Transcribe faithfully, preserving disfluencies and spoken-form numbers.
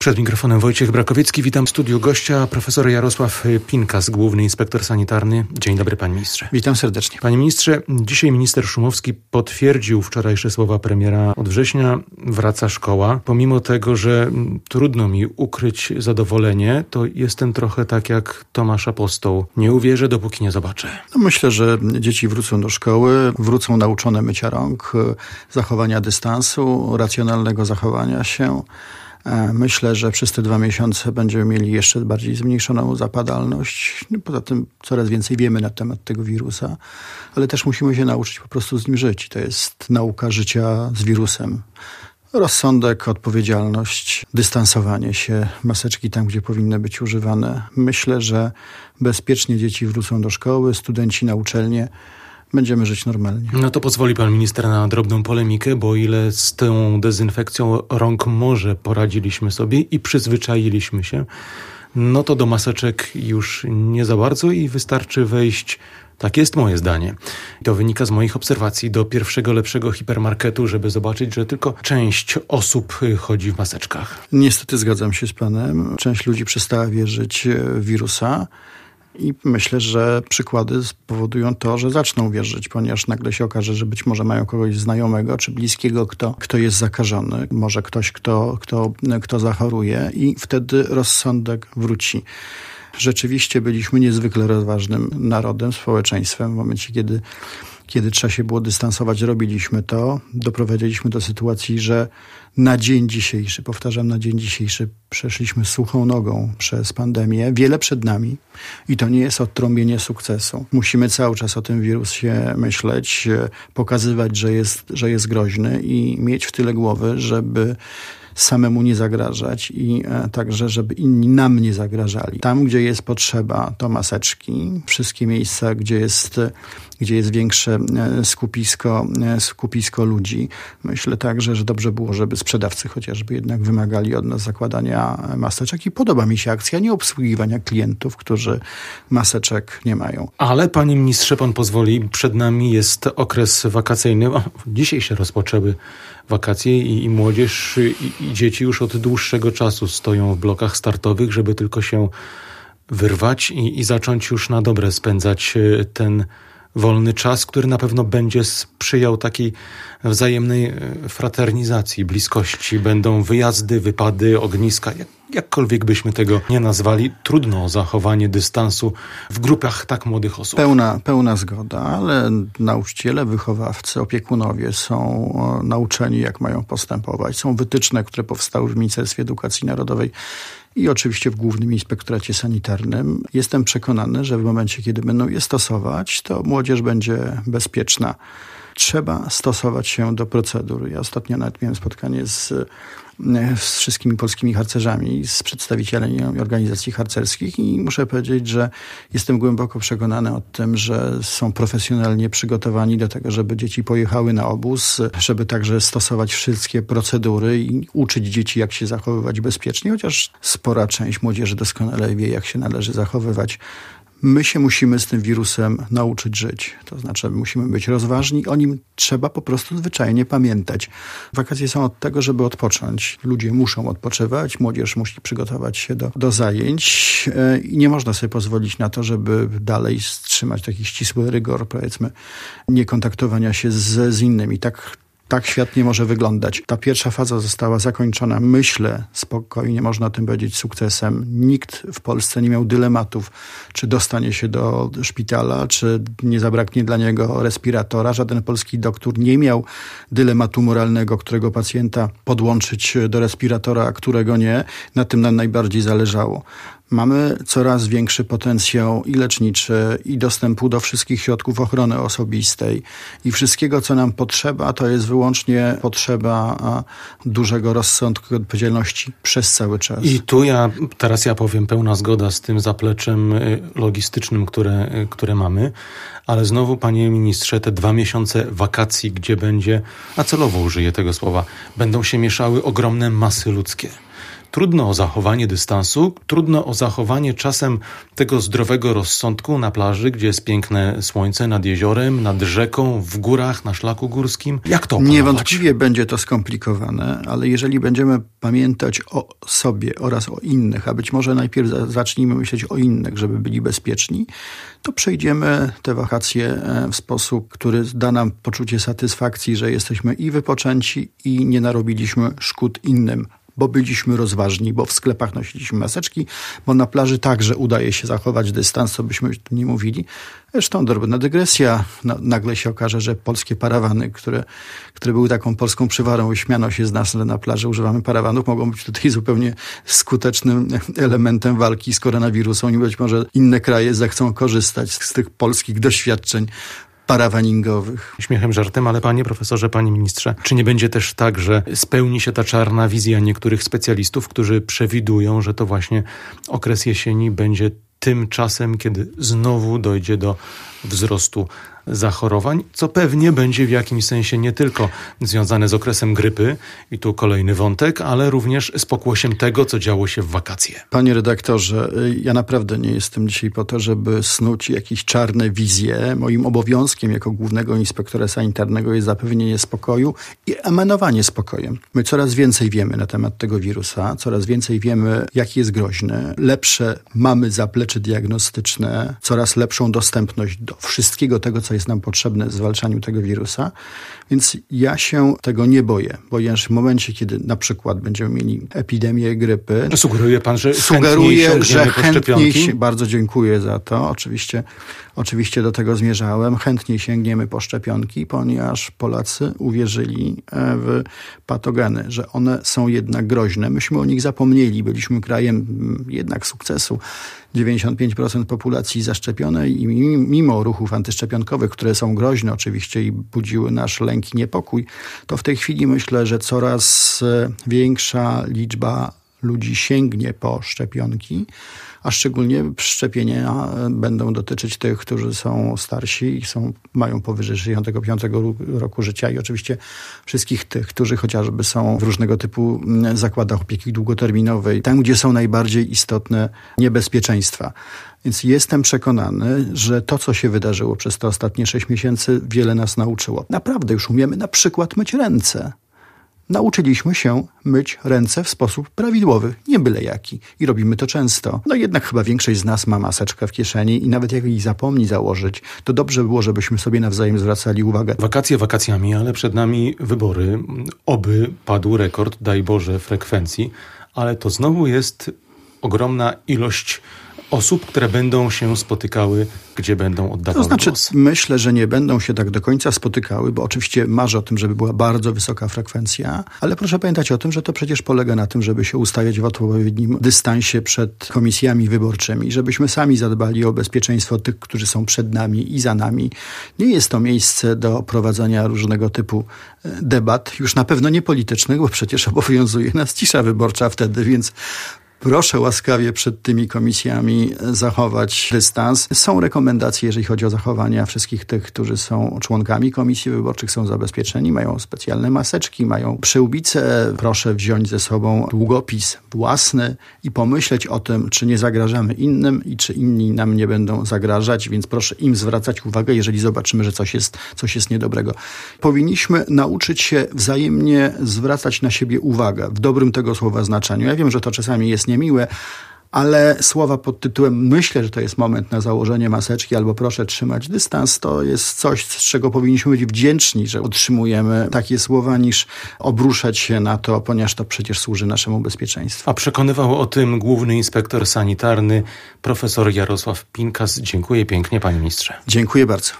Przed mikrofonem Wojciech Brakowiecki. Witam w studiu gościa, profesor Jarosław Pinkas, główny inspektor sanitarny. Dzień dobry, panie ministrze. Witam serdecznie. Panie ministrze, dzisiaj minister Szumowski potwierdził wczorajsze słowa premiera. Od września wraca szkoła. Pomimo tego, że trudno mi ukryć zadowolenie, to jestem trochę tak jak Tomasz Apostoł. Nie uwierzę, dopóki nie zobaczę. No myślę, że dzieci wrócą do szkoły, wrócą nauczone mycia rąk, zachowania dystansu, racjonalnego zachowania się. Myślę, że przez te dwa miesiące będziemy mieli jeszcze bardziej zmniejszoną zapadalność. Poza tym coraz więcej wiemy na temat tego wirusa, ale też musimy się nauczyć po prostu z nim żyć. To jest nauka życia z wirusem. Rozsądek, odpowiedzialność, dystansowanie się, maseczki tam, gdzie powinny być używane. Myślę, że bezpiecznie dzieci wrócą do szkoły, studenci na uczelnię. Będziemy żyć normalnie. No to pozwoli pan minister na drobną polemikę, bo o ile z tą dezynfekcją rąk może poradziliśmy sobie i przyzwyczailiśmy się, no to do maseczek już nie za bardzo i wystarczy wejść, tak jest moje zdanie. To wynika z moich obserwacji, do pierwszego lepszego hipermarketu, żeby zobaczyć, że tylko część osób chodzi w maseczkach. Niestety zgadzam się z panem. Część ludzi przestała wierzyć w wirusa. I myślę, że przykłady spowodują to, że zaczną wierzyć, ponieważ nagle się okaże, że być może mają kogoś znajomego czy bliskiego, kto, kto jest zakażony, może ktoś, kto, kto, kto zachoruje i wtedy rozsądek wróci. Rzeczywiście byliśmy niezwykle rozważnym narodem, społeczeństwem w momencie, kiedy Kiedy trzeba się było dystansować, robiliśmy to. Doprowadziliśmy do sytuacji, że na dzień dzisiejszy, powtarzam, na dzień dzisiejszy przeszliśmy suchą nogą przez pandemię. Wiele przed nami i to nie jest odtrąbienie sukcesu. Musimy cały czas o tym wirusie myśleć, pokazywać, że jest, że jest groźny i mieć w tyle głowy, żeby samemu nie zagrażać i e, także, żeby inni nam nie zagrażali. Tam, gdzie jest potrzeba, to maseczki. Wszystkie miejsca, gdzie jest, gdzie jest większe skupisko, skupisko ludzi. Myślę także, że dobrze było, żeby sprzedawcy chociażby jednak wymagali od nas zakładania maseczek i podoba mi się akcja nie obsługiwania klientów, którzy maseczek nie mają. Ale panie ministrze, pan pozwoli, przed nami jest okres wakacyjny. O, dzisiaj się rozpoczęły wakacje i, i młodzież i, i dzieci już od dłuższego czasu stoją w blokach startowych, żeby tylko się wyrwać i, i zacząć już na dobre spędzać ten wolny czas, który na pewno będzie sprzyjał takiej wzajemnej fraternizacji, bliskości. Będą wyjazdy, wypady, ogniska, jak, jakkolwiek byśmy tego nie nazwali. Trudno o zachowanie dystansu w grupach tak młodych osób. Pełna, pełna zgoda, ale nauczyciele, wychowawcy, opiekunowie są nauczeni, jak mają postępować. Są wytyczne, które powstały w Ministerstwie Edukacji Narodowej i oczywiście w Głównym Inspektoracie Sanitarnym. Jestem przekonany, że w momencie, kiedy będą je stosować, to młodzież będzie bezpieczna. Trzeba stosować się do procedur. Ja ostatnio nawet miałem spotkanie z, z wszystkimi polskimi harcerzami, z przedstawicielami organizacji harcerskich i muszę powiedzieć, że jestem głęboko przekonany o tym, że są profesjonalnie przygotowani do tego, żeby dzieci pojechały na obóz, żeby także stosować wszystkie procedury i uczyć dzieci, jak się zachowywać bezpiecznie, chociaż spora część młodzieży doskonale wie, jak się należy zachowywać. My się musimy z tym wirusem nauczyć żyć. To znaczy musimy być rozważni, o nim trzeba po prostu zwyczajnie pamiętać. Wakacje są od tego, żeby odpocząć. Ludzie muszą odpoczywać, młodzież musi przygotować się do, do zajęć i nie można sobie pozwolić na to, żeby dalej trzymać taki ścisły rygor, powiedzmy, niekontaktowania się z, z innymi. Tak Tak świat nie może wyglądać. Ta pierwsza faza została zakończona, myślę, spokojnie można o tym powiedzieć, sukcesem. Nikt w Polsce nie miał dylematów, czy dostanie się do szpitala, czy nie zabraknie dla niego respiratora. Żaden polski doktor nie miał dylematu moralnego, którego pacjenta podłączyć do respiratora, a którego nie. Na tym nam najbardziej zależało. Mamy coraz większy potencjał i leczniczy, i dostępu do wszystkich środków ochrony osobistej i wszystkiego, co nam potrzeba, to jest wyłącznie potrzeba dużego rozsądku i odpowiedzialności przez cały czas. I tu ja, teraz ja powiem, pełna zgoda z tym zapleczem logistycznym, które, które mamy, ale znowu, panie ministrze, te dwa miesiące wakacji, gdzie będzie, a celowo użyję tego słowa, będą się mieszały ogromne masy ludzkie. Trudno o zachowanie dystansu, trudno o zachowanie czasem tego zdrowego rozsądku na plaży, gdzie jest piękne słońce, nad jeziorem, nad rzeką, w górach, na szlaku górskim. Jak to opanować? Niewątpliwie będzie to skomplikowane, ale jeżeli będziemy pamiętać o sobie oraz o innych, a być może najpierw zacznijmy myśleć o innych, żeby byli bezpieczni, to przejdziemy te wakacje w sposób, który da nam poczucie satysfakcji, że jesteśmy i wypoczęci, i nie narobiliśmy szkód innym, bo byliśmy rozważni, bo w sklepach nosiliśmy maseczki, bo na plaży także udaje się zachować dystans, co byśmy tu nie mówili. Zresztą drobna dygresja. No, nagle się okaże, że polskie parawany, które, które były taką polską przywarą, śmiano się z nas, że na plaży używamy parawanów, mogą być tutaj zupełnie skutecznym elementem walki z koronawirusem i być może inne kraje zechcą korzystać z tych polskich doświadczeń parawaningowych. Śmiechem, żartem, ale panie profesorze, panie ministrze, czy nie będzie też tak, że spełni się ta czarna wizja niektórych specjalistów, którzy przewidują, że to właśnie okres jesieni będzie tym czasem, kiedy znowu dojdzie do wzrostu zachorowań, co pewnie będzie w jakimś sensie nie tylko związane z okresem grypy, i tu kolejny wątek, ale również z pokłosiem tego, co działo się w wakacje. Panie redaktorze, ja naprawdę nie jestem dzisiaj po to, żeby snuć jakieś czarne wizje. Moim obowiązkiem jako głównego inspektora sanitarnego jest zapewnienie spokoju i emanowanie spokojem. My coraz więcej wiemy na temat tego wirusa, coraz więcej wiemy, jaki jest groźny. Lepsze mamy zaplecze diagnostyczne, coraz lepszą dostępność do wszystkiego tego, co jest nam potrzebne w zwalczaniu tego wirusa. Więc ja się tego nie boję, ponieważ w momencie, kiedy na przykład będziemy mieli epidemię grypy... Sugeruje pan, że Sugeruję, chętniej że po chętniej... szczepionki? Bardzo dziękuję za to. Oczywiście, oczywiście do tego zmierzałem. Chętniej sięgniemy po szczepionki, ponieważ Polacy uwierzyli w patogeny, że one są jednak groźne. Myśmy o nich zapomnieli. Byliśmy krajem jednak sukcesu. dziewięćdziesiąt pięć procent populacji zaszczepionej i mimo ruchów antyszczepionkowych, które są groźne oczywiście i budziły nasz lęk i niepokój, to w tej chwili myślę, że coraz większa liczba ludzi sięgnie po szczepionki, a szczególnie szczepienia będą dotyczyć tych, którzy są starsi i są, mają powyżej sześćdziesiątego piątego roku życia i oczywiście wszystkich tych, którzy chociażby są w różnego typu zakładach opieki długoterminowej, tam gdzie są najbardziej istotne niebezpieczeństwa. Więc jestem przekonany, że to, co się wydarzyło przez te ostatnie sześć miesięcy, wiele nas nauczyło. Naprawdę już umiemy na przykład myć ręce. Nauczyliśmy się myć ręce w sposób prawidłowy, nie byle jaki. I robimy to często. No jednak chyba większość z nas ma maseczkę w kieszeni i nawet jak jej zapomni założyć, to dobrze było, żebyśmy sobie nawzajem zwracali uwagę. Wakacje wakacjami, ale przed nami wybory. Oby padł rekord, daj Boże, frekwencji, ale to znowu jest ogromna ilość osób, które będą się spotykały, gdzie będą oddawały To znaczy, głos. myślę, że nie będą się tak do końca spotykały, bo oczywiście marzę o tym, żeby była bardzo wysoka frekwencja, ale proszę pamiętać o tym, że to przecież polega na tym, żeby się ustawiać w odpowiednim dystansie przed komisjami wyborczymi, żebyśmy sami zadbali o bezpieczeństwo tych, którzy są przed nami i za nami. Nie jest to miejsce do prowadzenia różnego typu debat, już na pewno nie politycznych, bo przecież obowiązuje nas cisza wyborcza wtedy, więc proszę łaskawie przed tymi komisjami zachować dystans. Są rekomendacje, jeżeli chodzi o zachowania wszystkich tych, którzy są członkami komisji wyborczych, są zabezpieczeni, mają specjalne maseczki, mają przyłbice. Proszę wziąć ze sobą długopis własny i pomyśleć o tym, czy nie zagrażamy innym i czy inni nam nie będą zagrażać, więc proszę im zwracać uwagę, jeżeli zobaczymy, że coś jest, coś jest niedobrego. Powinniśmy nauczyć się wzajemnie zwracać na siebie uwagę, w dobrym tego słowa znaczeniu. Ja wiem, że to czasami jest niemiłe, ale słowa pod tytułem myślę, że to jest moment na założenie maseczki albo proszę trzymać dystans, to jest coś, z czego powinniśmy być wdzięczni, że otrzymujemy takie słowa, niż obruszać się na to, ponieważ to przecież służy naszemu bezpieczeństwu. A przekonywał o tym główny inspektor sanitarny profesor Jarosław Pinkas. Dziękuję pięknie, panie ministrze. Dziękuję bardzo.